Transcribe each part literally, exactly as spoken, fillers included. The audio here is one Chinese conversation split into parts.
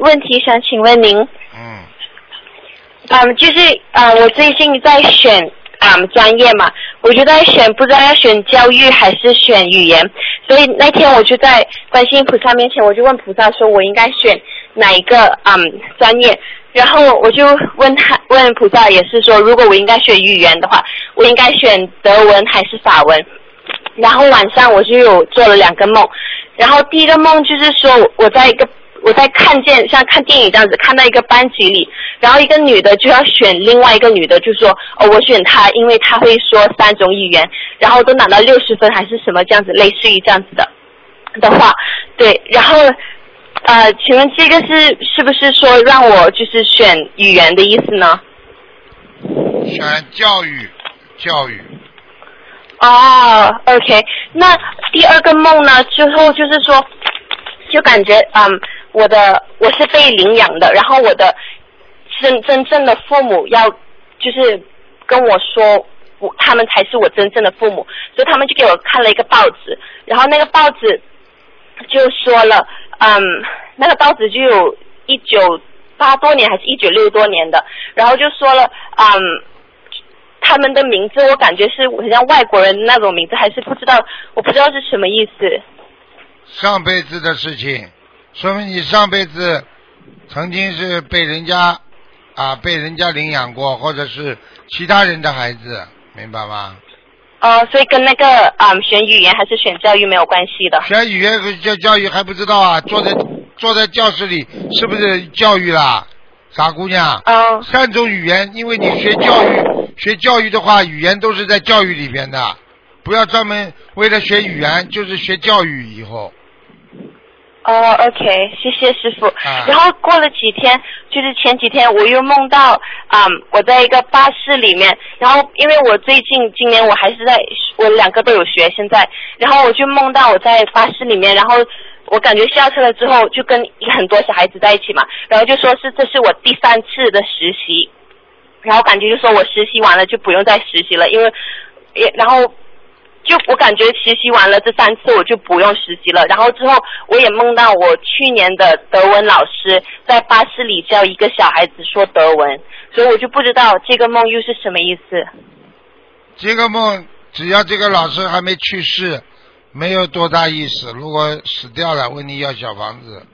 问题想请问您。 嗯。 嗯，就是啊、呃，我最近在选啊、嗯、专业嘛，我就在选，不知道要选教育还是选语言，所以那天我就在观世音菩萨面前，我就问菩萨说，我应该选哪一个嗯专业？然后我就问他，问菩萨也是说，如果我应该选语言的话，我应该选德文还是法文？然后晚上我就有做了两个梦，然后第一个梦就是说我在一个我在看见像看电影这样子，看到一个班级里，然后一个女的就要选另外一个女的，就说哦我选她，因为她会说三种语言，然后都拿到六十分还是什么这样子，类似于这样子的的话，对，然后呃，请问这个是是不是说让我就是选语言的意思呢？ 选教育，教育。 哦 ，OK， 那第二个梦呢？之后就是说，就感觉嗯，我的我是被领养的，然后我的真真正的父母要就是跟我说，我他们才是我真正的父母，所以他们就给我看了一个报纸，然后那个报纸就说了，嗯，那个报纸就有一九八多年还是一九六多年的，然后就说了，嗯。他们的名字我感觉是很像外国人那种名字，还是不知道，我不知道是什么意思。 上辈子的事情，说明你上辈子曾经是被人家啊被人家领养过，或者是其他人的孩子，明白吗？ 哦，所以跟那个嗯选语言还是选教育没有关系的。 选语言和教教育还不知道啊？坐在坐在教室里是不是教育啦？傻姑娘， 嗯， 三种语言，因为你学教育，学教育的话，语言都是在教育里边的，不要专门为了学语言，就是学教育以后。 哦 ，OK， 谢谢师傅。 啊、 然后过了几天，就是前几天我又梦到，嗯，我在一个巴士里面，然后因为我最近今年我还是在，我两个都有学现在，然后我就梦到我在巴士里面，然后我感觉下车了之后就跟很多小孩子在一起嘛，然后就说是这是我第三次的实习，然后感觉就说我实习完了就不用再实习了，因为也然后。就我感觉实习完了这三次我就不用实习了，然后之后我也梦到我去年的德文老师在巴士里教一个小孩子说德文，所以我就不知道这个梦又是什么意思。 这个梦只要这个老师还没去世，没有多大意思，如果死掉了问你要小房子。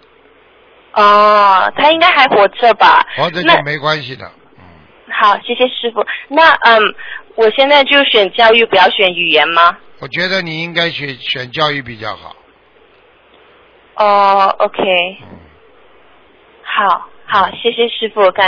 哦，他应该还活着吧？ 活着就没关系的。 好，谢谢师傅。那嗯，我现在就选教育，不要选语言吗？ 我觉得你应该选选教育比较好。 哦 ，OK。 嗯。 好，好，谢谢师傅。感